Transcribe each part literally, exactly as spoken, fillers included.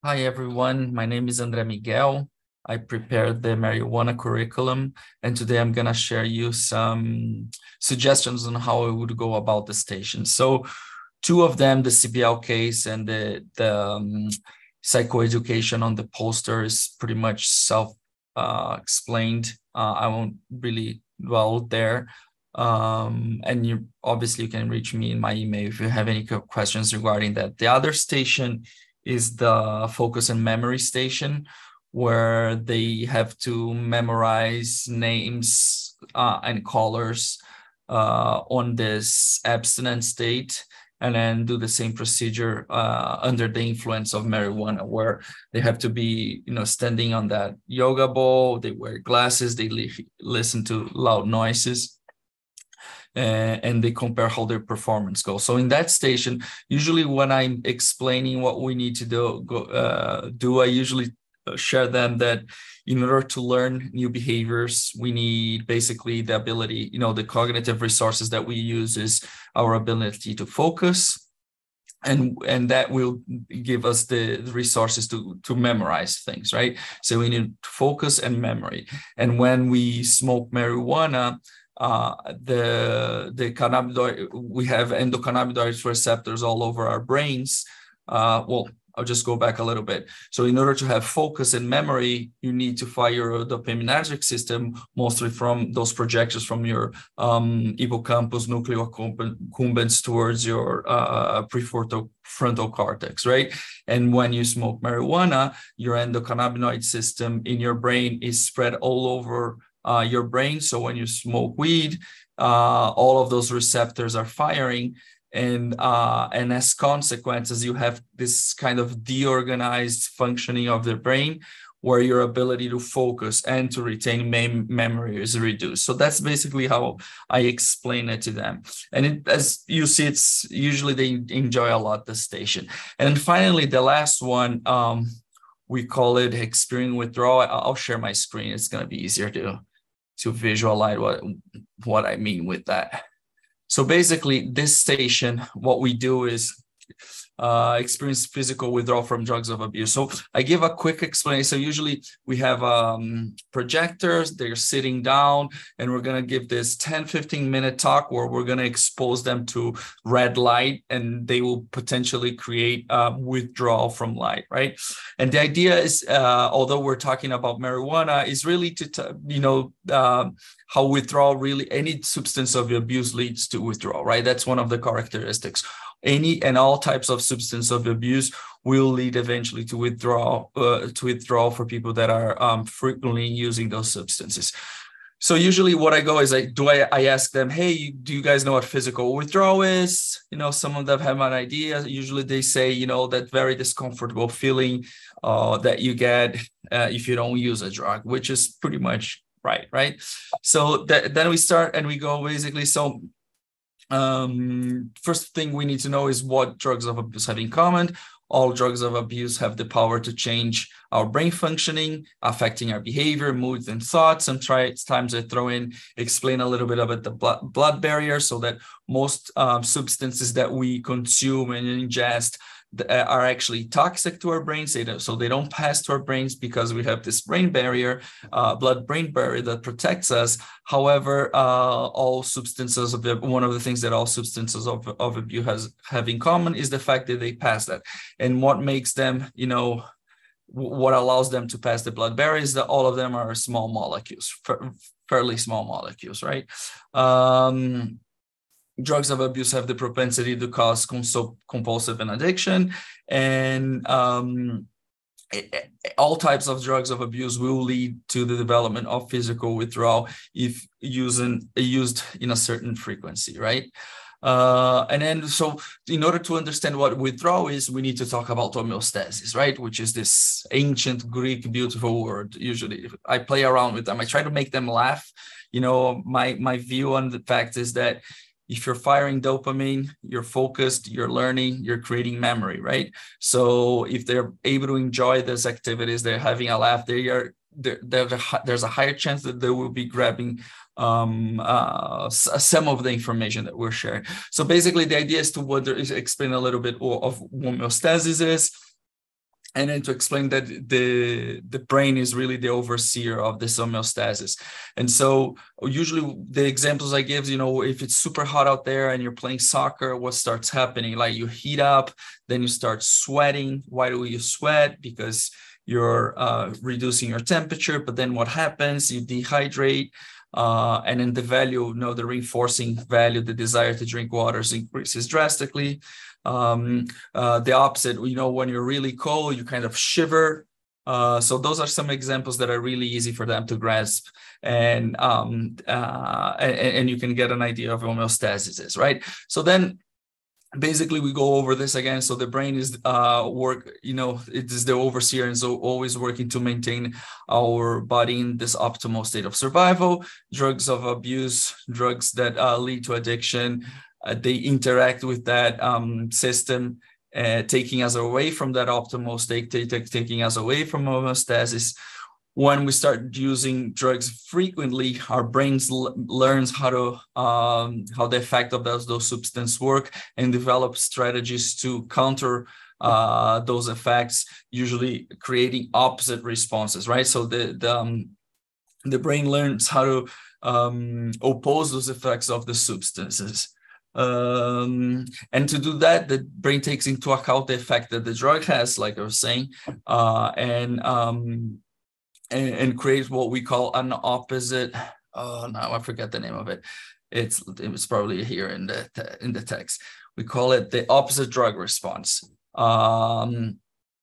Hi, everyone. My name is André Miguel. I prepared the marijuana curriculum, and today I'm going to share you some suggestions on how I would go about the station. So two of them, the C B L case and the, the um, psychoeducation on the poster is pretty much self-explained. Uh, uh, I won't really dwell there. Um, and you obviously you can reach me in my email if you have any questions regarding that. The other station is the focus and memory station, where they have to memorize names uh, and colors uh, on this abstinent state, and then do the same procedure uh, under the influence of marijuana, where they have to be, you know, standing on that yoga ball, they wear glasses, they li listen to loud noises. Uh, and they compare how their performance goes. So in that station, usually when I'm explaining what we need to do, go, uh, do I usually share them that in order to learn new behaviors, we need basically the ability, you know, the cognitive resources that we use is our ability to focus, and and that will give us the resources to to memorize things, right? So we need focus and memory. And when we smoke marijuana, uh, the the cannabinoid, we have endocannabinoid receptors all over our brains. Uh, well, I'll just go back a little bit. So in order to have focus and memory, you need to fire your dopaminergic system, mostly from those projections from your um, hippocampus, nuclear accumbens towards your uh, prefrontal frontal cortex, right? And when you smoke marijuana, your endocannabinoid system in your brain is spread all over uh, your brain. So when you smoke weed, uh, all of those receptors are firing. And uh, and as consequences, you have this kind of deorganized functioning of the brain, where your ability to focus and to retain mem memory is reduced. So that's basically how I explain it to them. And it, as you see, it's usually they enjoy a lot the station. And finally, the last one, um, we call it experience withdrawal. I'll share my screen. It's going to be easier to to visualize what what I mean with that. So basically, this station, what we do is uh, experience physical withdrawal from drugs of abuse. So I give a quick explanation. So usually we have um, projectors, they're sitting down, and we're going to give this ten, fifteen minute talk where we're going to expose them to red light, and they will potentially create uh, withdrawal from light, right? And the idea is, uh, although we're talking about marijuana, is really to, you know, uh, how withdrawal really, any substance of abuse leads to withdrawal, right? That's one of the characteristics. Any and all types of substance of abuse will lead eventually to withdrawal, uh, to withdrawal for people that are um, frequently using those substances. So usually what I go is I do I, I ask them, hey, do you guys know what physical withdrawal is? You know, some of them have an idea. Usually they say, you know, that very discomfortable feeling uh, that you get uh, if you don't use a drug, which is pretty much right, right? So that, then we start and we go basically, so um, first thing we need to know is what drugs of abuse have in common. All drugs of abuse have the power to change our brain functioning, affecting our behavior, moods, and thoughts. Sometimes I throw in, explain a little bit about the blood, blood barrier, so that most um, substances that we consume and ingest are actually toxic to our brains, so they don't pass to our brains because we have this brain barrier, uh, blood-brain barrier that protects us. However, uh, all substances of the, one of the things that all substances of, of abuse has have in common is the fact that they pass that. And what makes them, you know, what allows them to pass the blood barrier is that all of them are small molecules, fairly small molecules, right? Um, drugs of abuse have the propensity to cause compulsive and addiction, and um, all types of drugs of abuse will lead to the development of physical withdrawal if using, used in a certain frequency, right? Uh, and then, so in order to understand what withdrawal is, we need to talk about homeostasis, right? Which is this ancient Greek beautiful word. Usually I play around with them. I try to make them laugh. You know, my, my view on the fact is that if you're firing dopamine, you're focused, you're learning, you're creating memory, right? So if they're able to enjoy those activities, they're having a laugh, they are, there's a, there's a higher chance that they will be grabbing um, uh, some of the information that we're sharing. So basically the idea is to wonder, is explain a little bit of what homeostasis is. And then to explain that the, the brain is really the overseer of this homeostasis. And so usually the examples I give, you know, if it's super hot out there and you're playing soccer, what starts happening? Like you heat up, then you start sweating. Why do you sweat? Because you're uh, reducing your temperature, but then what happens? You dehydrate. Uh, and then the value, you know, the reinforcing value, the desire to drink water increases drastically. Um, uh, the opposite, you know, when you're really cold, you kind of shiver. Uh, so those are some examples that are really easy for them to grasp, and um, uh, and, and you can get an idea of homeostasis is, right? So then basically we go over this again. So the brain is uh, work, you know, it is the overseer, and so always working to maintain our body in this optimal state of survival. Drugs of abuse, drugs that uh, lead to addiction, Uh, they interact with that um, system, uh, taking us away from that optimal state, t- t- taking us away from homeostasis. When we start using drugs frequently, our brains l- learns how to um, how the effect of those those substances work, and develop strategies to counter uh, those effects, usually creating opposite responses. Right, so the the um, the brain learns how to um, oppose those effects of the substances. Um, and to do that, the brain takes into account the effect that the drug has, like I was saying, uh, and, um, and and creates what we call an opposite. Oh, now I forget the name of it. It's it's probably here in the in the text. We call it the opposite drug response. Um,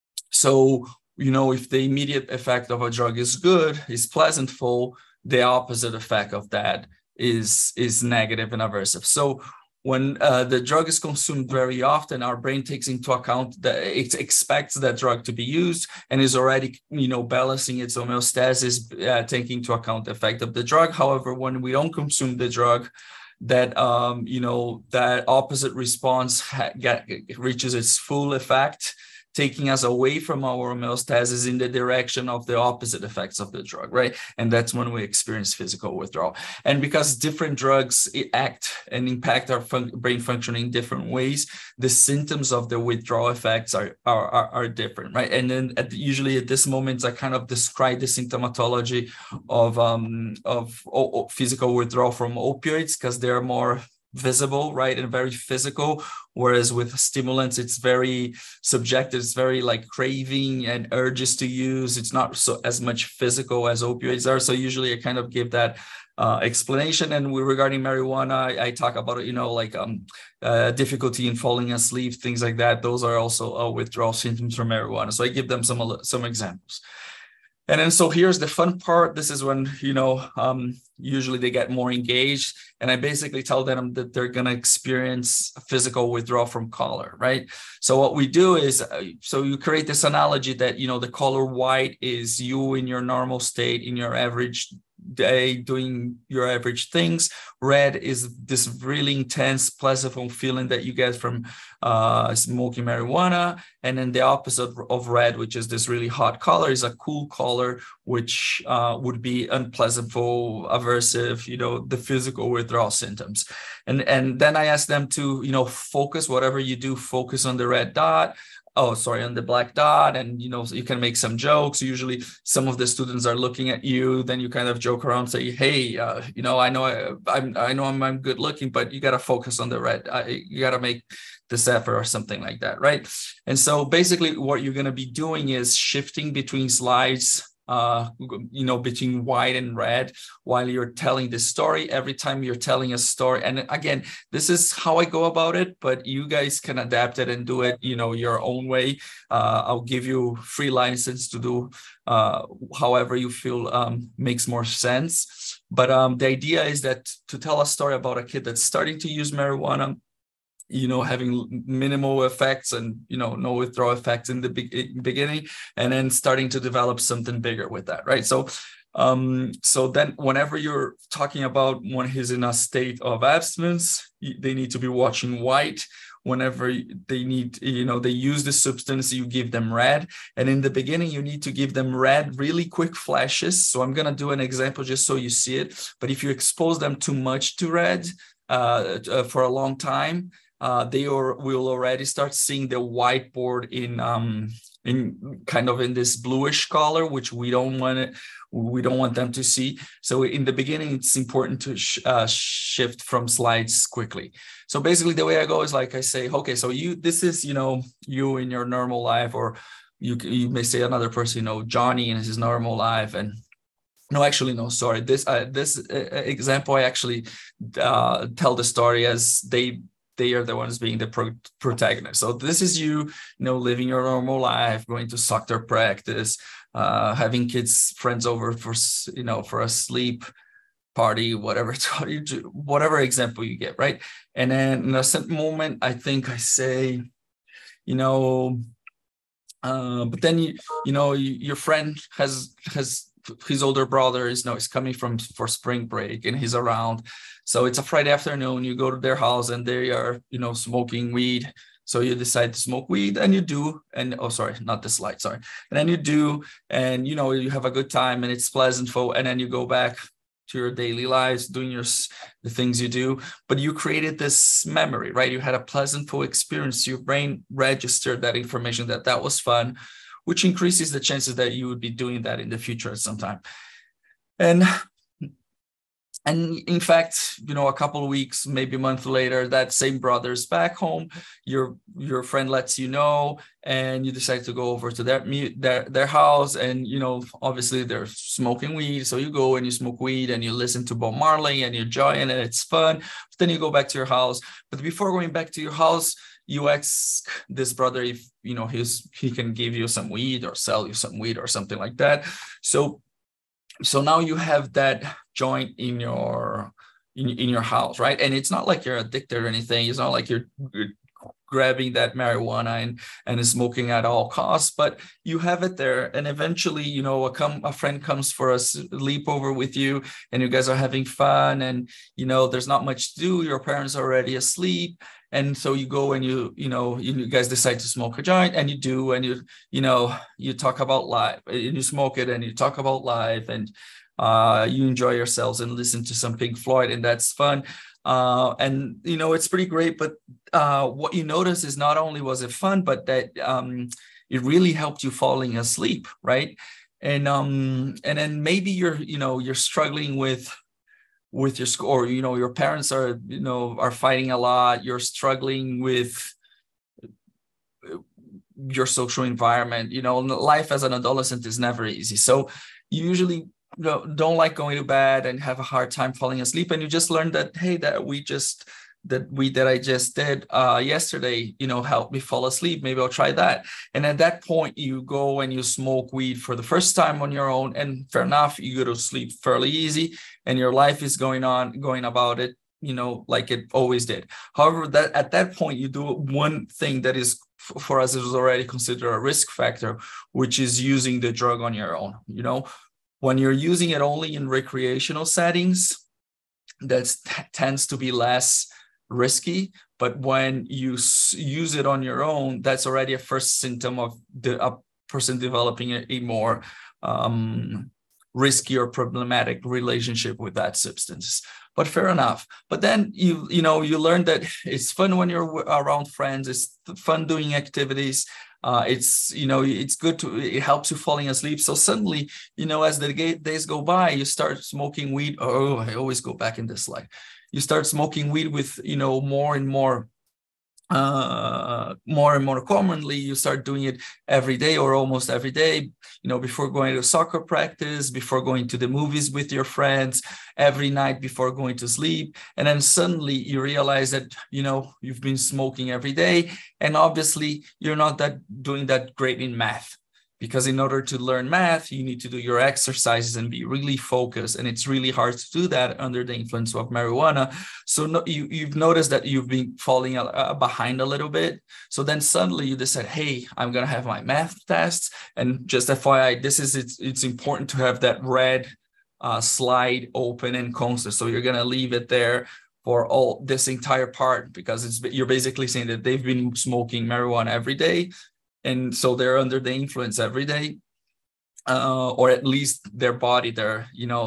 so you know, if the immediate effect of a drug is good, is pleasantful, the opposite effect of that is is negative and aversive. So when uh, the drug is consumed very often, our brain takes into account that it expects that drug to be used and is already, you know, balancing its homeostasis, uh, taking into account the effect of the drug. However, when we don't consume the drug, that um, you know, that opposite response ha- get, reaches its full effect, taking us away from our homeostasis in the direction of the opposite effects of the drug, right? And that's when we experience physical withdrawal. And because different drugs act and impact our fun- brain functioning in different ways, the symptoms of the withdrawal effects are are, are, are different, right? And then at, usually at this moment, I kind of describe the symptomatology of um, of o- physical withdrawal from opioids, because they're more visible, right, and very physical, whereas with stimulants it's very subjective. It's very like craving and urges to use. It's not so as much physical as opioids are. So usually I kind of give that uh, explanation. And we, regarding marijuana, I, I talk about it, you know, like um, uh, difficulty in falling asleep, things like that. Those are also uh, withdrawal symptoms from marijuana. So I give them some some examples. And then, so here's the fun part. This is when, you know, um, usually they get more engaged. And I basically tell them that they're going to experience physical withdrawal from color, right? So what we do is, uh, so you create this analogy that, you know, the color white is you in your normal state, in your average day, doing your average things. Red is this really intense, pleasurable feeling that you get from uh, smoking marijuana. And then the opposite of red, which is this really hot color, is a cool color, which uh, would be unpleasantful, aversive, you know, the physical withdrawal symptoms. And, and then I ask them to, you know, focus, whatever you do, focus on the red dot. Oh, sorry, on the black dot. And, you know, so you can make some jokes. Usually some of the students are looking at you, then you kind of joke around, say, hey, uh, you know, I know I, I'm, I know I'm, I'm good looking, but you got to focus on the red. I, you got to make this effort or something like that, right? And so basically what you're going to be doing is shifting between slides, uh, you know, between white and red while you're telling the story. Every time you're telling a story, and again, this is how I go about it, but you guys can adapt it and do it, you know, your own way. Uh, I'll give you free license to do uh, however you feel um, makes more sense. But um, the idea is that to tell a story about a kid that's starting to use marijuana, you know, having minimal effects and, you know, no withdrawal effects in the be- beginning, and then starting to develop something bigger with that, right? So, um, so then whenever you're talking about when he's in a state of abstinence, they need to be watching white. Whenever they need, you know, they use the substance, you give them red. And in the beginning, you need to give them red, really quick flashes. So I'm going to do an example just so you see it. But if you expose them too much to red uh, uh, for a long time, uh, they or will already start seeing the whiteboard in um, in kind of in this bluish color, which we don't want it, we don't want them to see. So in the beginning, it's important to sh uh, shift from slides quickly. So basically, the way I go is like I say, okay, so you this is you know you in your normal life, or you you may say another person, you know, Johnny in his normal life, and no, actually, no, sorry. This uh, this uh, example, I actually uh, tell the story as they they are the ones being the pro protagonist. So this is you, you know, living your normal life, going to soccer practice, uh, having kids, friends over for, you know, for a sleep party, whatever, whatever example you get, right? And then in a certain moment, I think I say, you know, uh, but then you, you know, your friend has has his older brother is you know is coming from for spring break and he's around. So it's a Friday afternoon, you go to their house and they are, you know, smoking weed. So you decide to smoke weed and you do, and oh, sorry, not this slide, sorry. And then you do, and you know, you have a good time and it's pleasantful. And then you go back to your daily lives, doing your the things you do, but you created this memory, right? You had a pleasantful experience. Your brain registered that information that that was fun, which increases the chances that you would be doing that in the future at some time. And and in fact, you know, a couple of weeks, maybe a month later, that same brother's back home. Your your friend lets you know, and you decide to go over to their their their house, and you know, obviously they're smoking weed. So you go and you smoke weed, and you listen to Bob Marley, and you enjoy it, and it's fun. But then you go back to your house. But before going back to your house, you ask this brother if you know he's he can give you some weed or sell you some weed or something like that. So. So now you have that joint in your in, in your house, right? And it's not like you're addicted or anything. It's not like you're, you're grabbing that marijuana and and smoking at all costs, but you have it there. And eventually, you know, a come a friend comes for a sleepover with you, and you guys are having fun, and you know, there's not much to do. Your parents are already asleep. And so you go and you, you know, you guys decide to smoke a joint, and you do, and you, you know, you talk about life, and you smoke it, and you talk about life, and uh, you enjoy yourselves and listen to some Pink Floyd, and that's fun. Uh, and, you know, it's pretty great. But uh, what you notice is not only was it fun, but that um, it really helped you falling asleep, right? And um, and then maybe you're, you know, you're struggling with with your score, you know, your parents are, you know, are fighting a lot. You're struggling with your social environment. You know, life as an adolescent is never easy. So you usually don't like going to bed and have a hard time falling asleep. And you just learn that, hey, that we just, that we, that I just did uh, yesterday, you know, helped me fall asleep. Maybe I'll try that. And at that point, you go and you smoke weed for the first time on your own. And fair enough, you go to sleep fairly easy, and your life is going on, going about it, you know, like it always did. However, that at that point, you do one thing that is, for us, it was already considered a risk factor, which is using the drug on your own. You know, when you're using it only in recreational settings, that tends to be less risky. But when you use it on your own, that's already a first symptom of the a person developing a, a more um, risky or problematic relationship with that substance. But fair enough. But then you you know you learn that it's fun when you're around friends. It's fun doing activities. Uh, it's you know it's good to it helps you falling asleep. So suddenly, you know, as the days go by, you start smoking weed. Oh, I always go back in this slide. You start smoking weed with, you know, more and more, uh, more and more commonly. You start doing it every day or almost every day, you know, before going to soccer practice, before going to the movies with your friends, every night before going to sleep. And then suddenly you realize that, you know, you've been smoking every day. And obviously you're not that doing that great in math. Because in order to learn math, you need to do your exercises and be really focused. And it's really hard to do that under the influence of marijuana. So no, you, you've noticed that you've been falling uh, behind a little bit. So then suddenly you decide, hey, I'm going to have my math tests. And just F Y I, this is it's, it's important to have that red uh, slide open and constant. So you're going to leave it there for all this entire part, because it's you're basically saying that they've been smoking marijuana every day. And so they're under the influence every day, uh, or at least their body, their, you know, their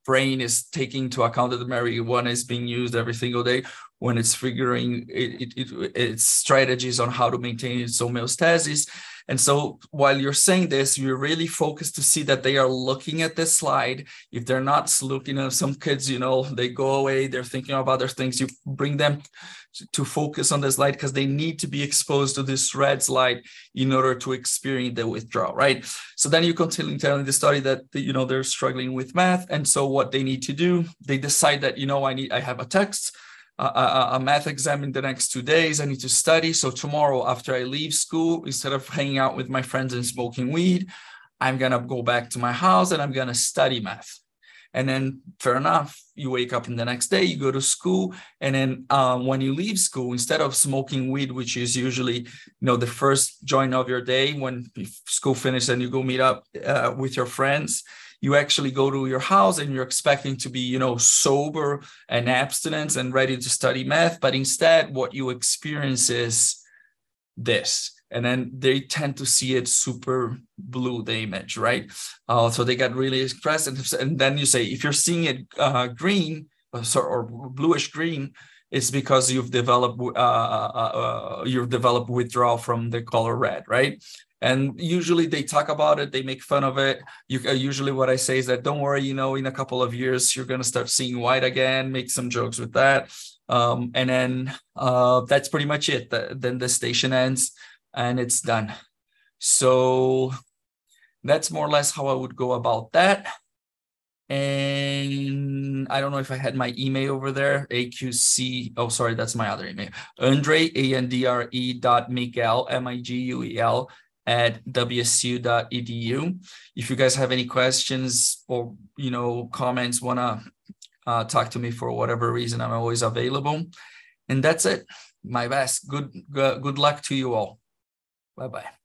brain is taking into account that the marijuana is being used every single day when it's figuring it, it, it, its strategies on how to maintain its homeostasis. And so while you're saying this, you're really focused to see that they are looking at this slide. If they're not looking at some kids, you know, they go away, they're thinking of other things, you bring them to focus on this light because they need to be exposed to this red light in order to experience the withdrawal, right? So then you continue telling the study that, you know, they're struggling with math. And so what they need to do, they decide that, you know, I need, I have a text, uh, a, a math exam in the next two days. I need to study. So tomorrow after I leave school, instead of hanging out with my friends and smoking weed, I'm going to go back to my house and I'm going to study math. And then fair enough, you wake up in the next day, you go to school. And then um, when you leave school, instead of smoking weed, which is usually, you know, the first joint of your day, when school finishes and you go meet up uh, with your friends, you actually go to your house and you're expecting to be, you know, sober and abstinent and ready to study math. But instead, what you experience is this. And then they tend to see it super blue, the image, right? Uh, so they get really expressed. And, and then you say, if you're seeing it uh, green or, or bluish green, it's because you've developed uh, uh, uh, you've developed withdrawal from the color red, right? And usually they talk about it, they make fun of it. You, uh, usually what I say is that, don't worry, you know, in a couple of years, you're going to start seeing white again, make some jokes with that. Um, and then uh, that's pretty much it. The, then the station ends and it's done. So that's more or less how I would go about that. And I don't know if I had my email over there, A Q C. Oh, sorry, that's my other email. Andre, A N D R E dot Miguel, M I G U E L, at W S U dot E D U. If you guys have any questions or, you know, comments, want to uh, talk to me for whatever reason, I'm always available. And that's it. My best. Good, good, good luck to you all. Bye-bye.